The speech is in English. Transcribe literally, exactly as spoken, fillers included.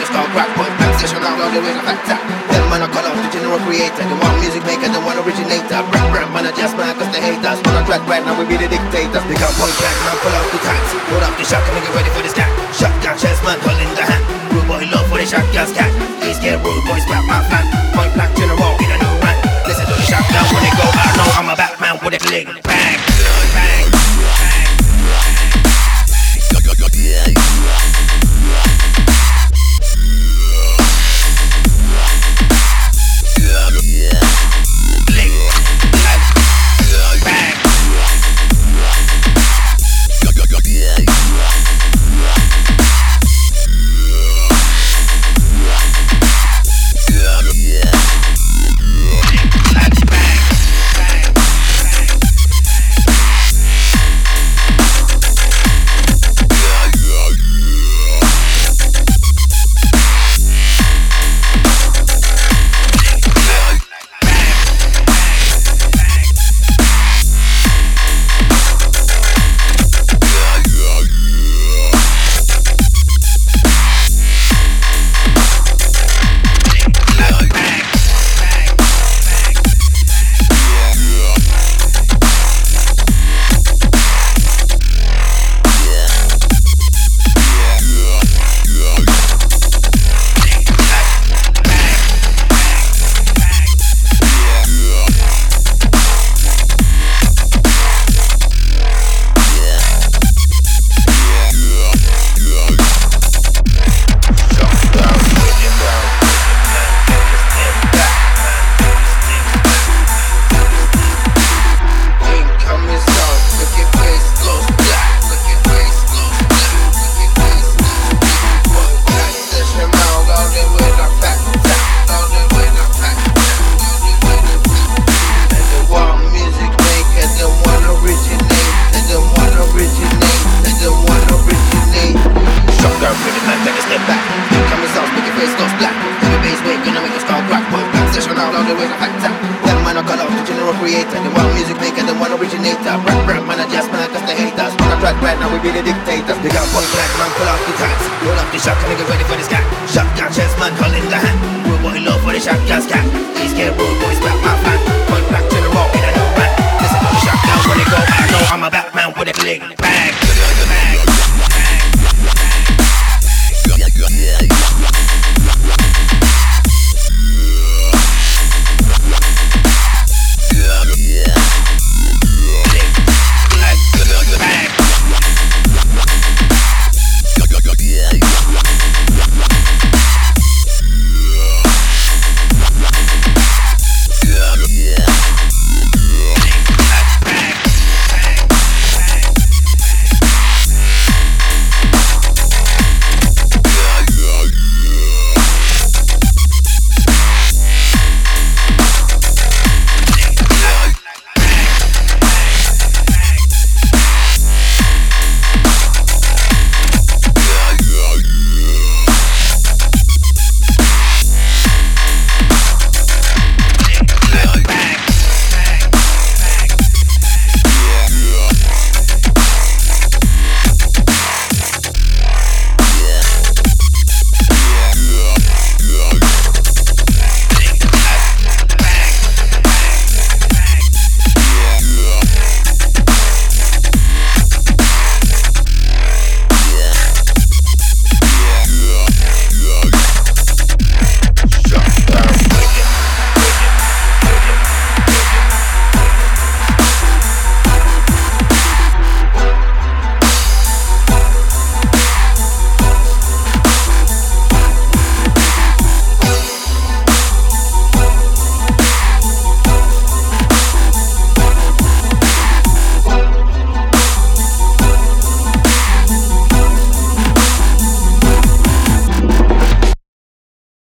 skull crack. Point blank session out loud, they wake up like that. Them man I call out the general creator. They want music maker, they want originator. Rap rap man I just man cause they hate us. On a track right now we be the dictators. They got point blank, man pull out the tanks. Hold up the shot and get ready for the stack. Shotgun chest man, hold in the hand. Rude boy love for the shotgun's cat. Please get rude boys back my fan. Point blank general in a new run. Listen to the shotgun when they go. I know I'm a Batman with a click. Bang, bang, bang. Creator, they want music maker, they want originator. Rap rap man, I just man cause they hate us. On a track right now we be the dictators. They got one black man, pull out the tanks. Roll up the shotgun and get ready for this guy. Shotgun chest man, hold in the hand. Rude boy love for the shotgun's cat. Please get rude boys back